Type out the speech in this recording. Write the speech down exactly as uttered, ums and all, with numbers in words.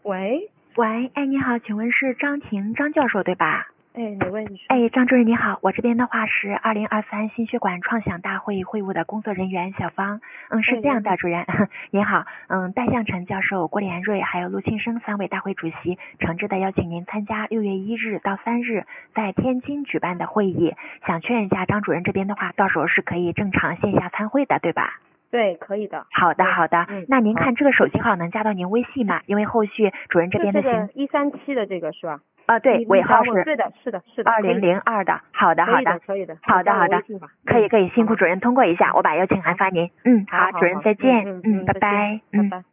喂喂，哎，你好，请问是张婷张教授对吧？ 哎，哪位？你说。 哎，张主任你好，我这边的话是二零二三心血管创想大会会务的工作人员小芳。嗯，是这样的，主任您好，嗯，戴向成教授、郭连瑞还有陆庆生三位大会主席诚挚的邀请您参加六月一日到三日在天津举办的会议，想确认一下张主任这边的话，到时候是可以正常线下参会的，对吧？ 对，可以的。 好的，好的。 嗯， 那您看这个手机号能加到您微信吗？因为后续主任这边的行。 一三七的这个是吧？ 啊，对，尾号是。 对的，是的，是的。 二零零二的，好的，好的， 可以的， 好的，好的，可以，可以，辛苦主任通过一下，我把邀请函发您。嗯，好，主任再见。嗯，拜拜。 拜拜。